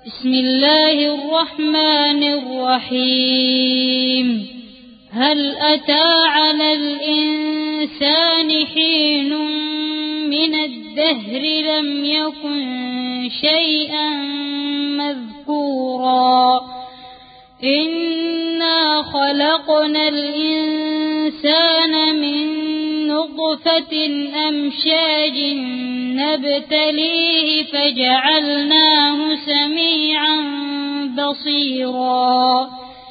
بسم الله الرحمن الرحيم. هل أتى على الإنسان حين من الدهر لم يكن شيئا مذكورا إنا خلقنا الإنسان من نطفة أمشاج نبتليه فجعلناه سميعا بصيرا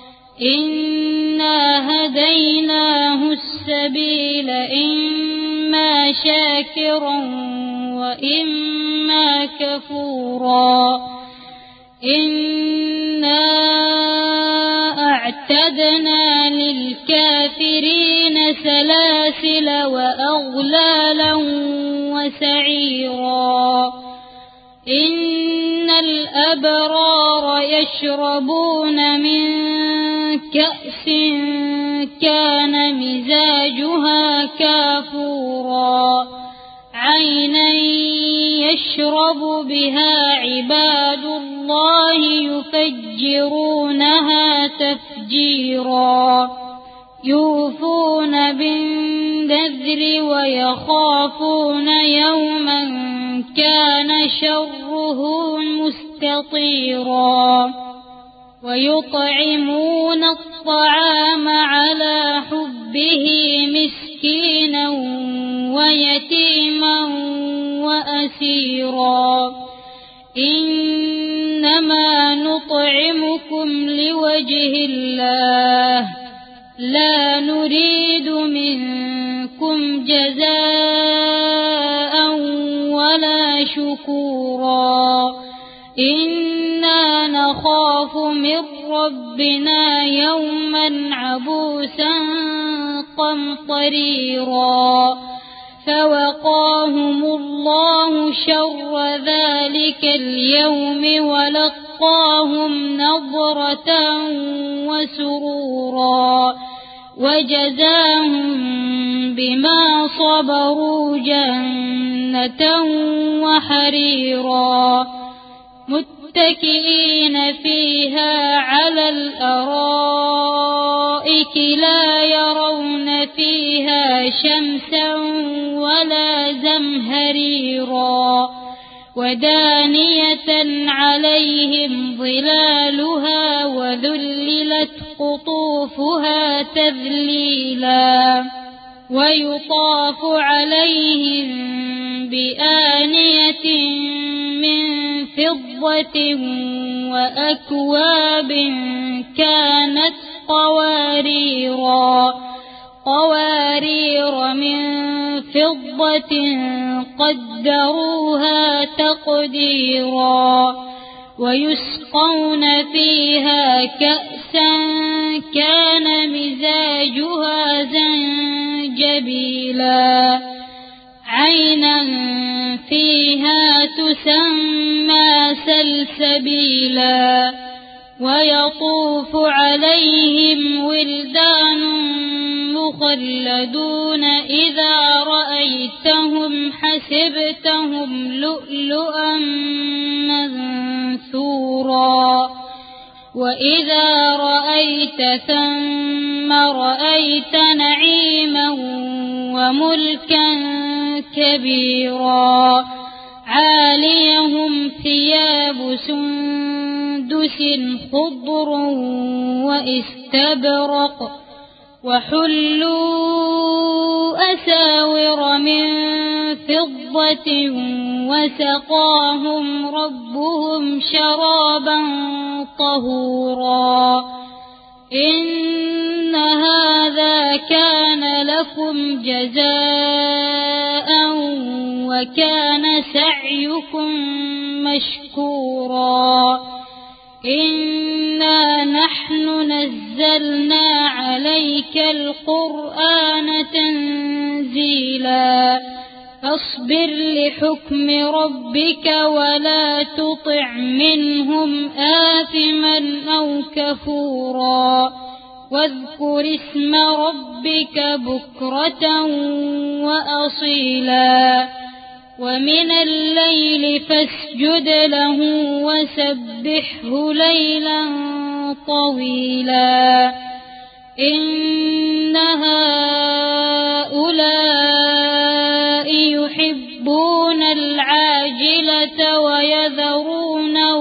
إنا هديناه السبيل إما شاكرا وإما كفورا إنا أعتدنا للكافرين سلاسل وأغلالا وسعيرا إن الأبرار يشربون من كأس كان مزاجها كافورا عينا يشرب بها عباد الله يفجرونها تفجيرا يوفون بالنذر ويخافون يوما كان شره مستطيرا ويطعمون الطعام على حبه مسكينا ويتيما وأسيرا إنما نطعمكم لوجه الله لا نريد منكم جزاء ولا شكورا إنا نخاف من ربنا يوما عبوسا قمطريرا فوقاهم الله شر ذلك اليوم ولقاهم نضرة وسرورا وجزاهم بما صبروا جنة وحريرا متكئين فيها على الأرائك لا يرون فيها شمسا ولا زمهريرا ودانية عليهم ظلالها وذللت قطوفها تذليلا ويطاف عليهم بآنية من فضة وأكواب كانت قوارير من فضة قدروها تقديرا ويسقون فيها كأسا كان مزاجها زنجبيلا عينا فيها تسمى سلسبيلا ويطوف عليهم ولدان مخلدون إذا رأيتهم حسبتهم لؤلؤا منثورا وإذا رأيت ثم رأيت نعيما وملكا كبيرا عاليهم ثياب سندس خضر واستبرق وحلوا أساور من فضة وسقاهم ربهم شرابا طهورا إن هذا كان لكم جزاء وكان سعيكم مشكورا إنا نحن نزلنا عليك القرآن تنزيلا فاصبر لحكم ربك ولا تطع منهم آثما أو كفورا واذكر اسم ربك بكرة وأصيلا ومن الليل فاسجد له وسبحه ليلا طويلا إن هؤلاء يحبون العاجلة ويذرون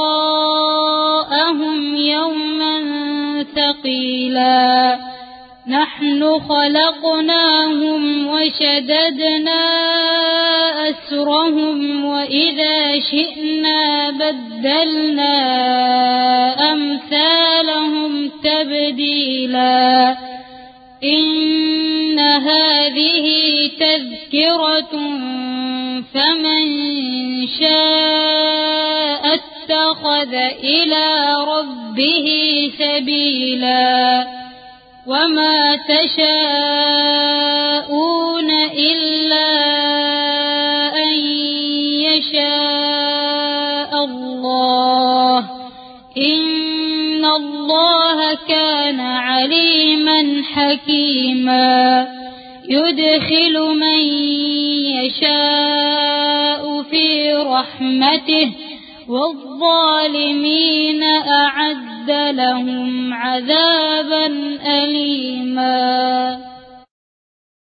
وراءهم يوما ثقيلا نحن خلقناهم وشددنا أسرهم وإذا شئنا بدلنا أمثالهم تبديلا إن هذه تذكرة فمن شاء اتخذ إلى ربه سبيلا وما تشاءون إلا أن يشاء الله إن الله كان عليما حكيما يدخل من يشاء في رحمته والظالمين أعد لهم عذابا أليما